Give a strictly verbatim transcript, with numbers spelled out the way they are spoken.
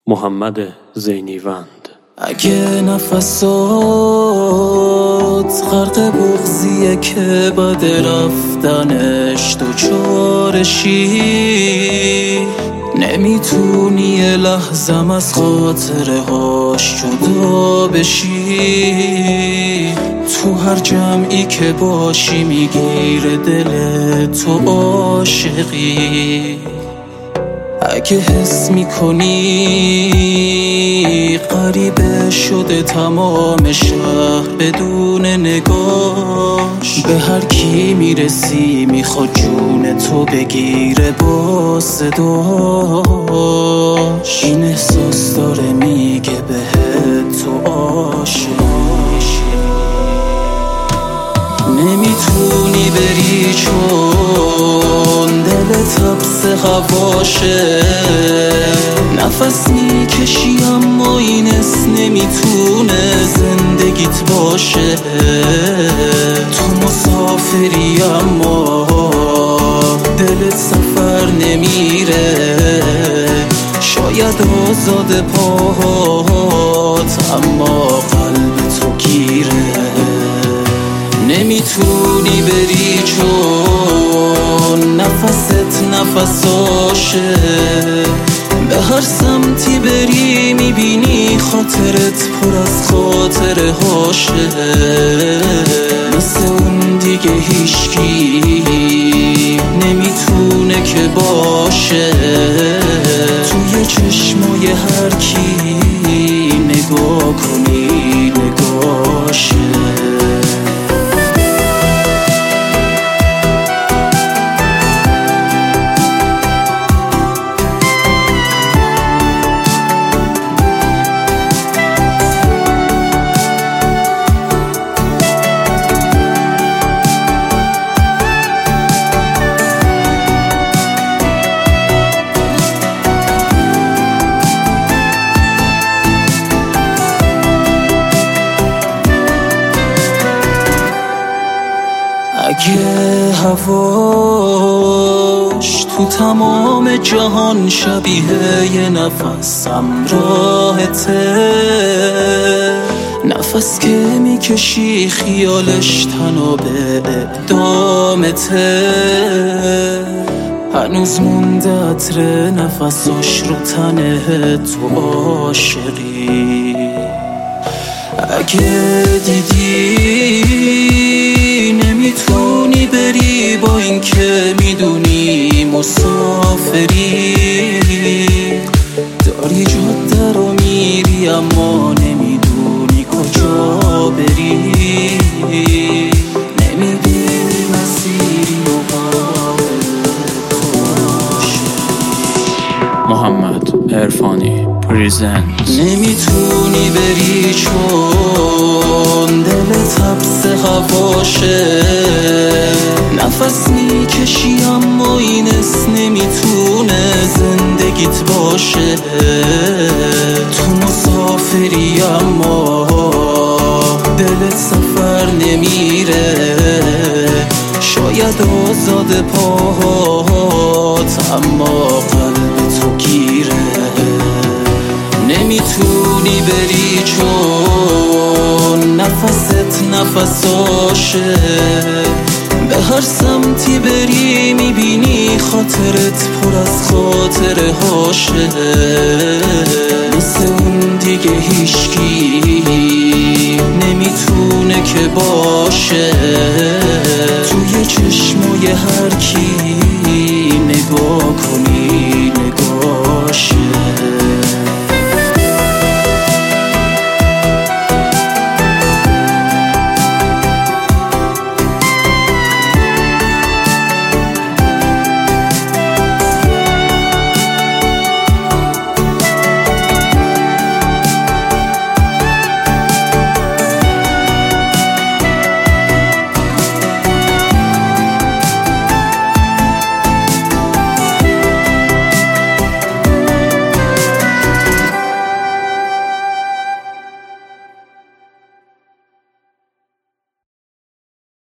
محمد زینیوند. اگه نفسات غرق بغضیه که بعد رفتنش دوچارشی، نمیتونی یه لحظم از خاطره هاش جدا بشی، تو هر جمعی که باشی میگیره دل تو عاشقی. اگه حس میکنی غریبه شده تمام شهر بدون نگاش، به هر کی میرسی میخواد جون تو بگیره با صداش. این احساس داره میگه بهت تو عاشقی، نمیتونی بری چون دلت حبس هواشه، نفس میکشی اما این حس نمیتونه زندگیت باشه. تو مسافری اما دلت سفر نمیره، شاید آزاد پاهات اما قلب تو گیره. نمیتونی بری چون نفست نفساشه، به هر سمتی بری میبینی خاطرت پر از خاطره هاشه. مثل اون دیگه هیچکی نمیتونه که باشه، توی چشمای هر کی نگاه کنی نگاشه. اگه هواش تو تمام جهان شبیه یه نفس همراهته، نفس که میکشی خیالش تنها به اقدامته، هنوز مونده عطر نفساش رو تنه تو عاشقی. اگه دیدی نمیتونی بری با این که میدونی مسافری، داری جاده رو میری اما نمیدونی کجا بری، نمیبینی مسیری و محمد عرفانی پریزنت. نمیتونی بری چون دلت حبس هواشه، نفس میکشی اما این حس نمیتونه زندگیت باشه. تو مسافری اما دلت سفر نمیره، شاید آزاد پاهات اما قلب تو گیره. نمیتونی بری چون نفست نفساشه، به هر سمتی بری میبینی خاطرت پر از خاطره هاشه. مثل اون دیگه هیچکی نمیتونه که باشه،